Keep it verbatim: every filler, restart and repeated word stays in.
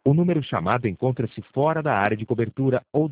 O número chamado encontra-se fora da área de cobertura ou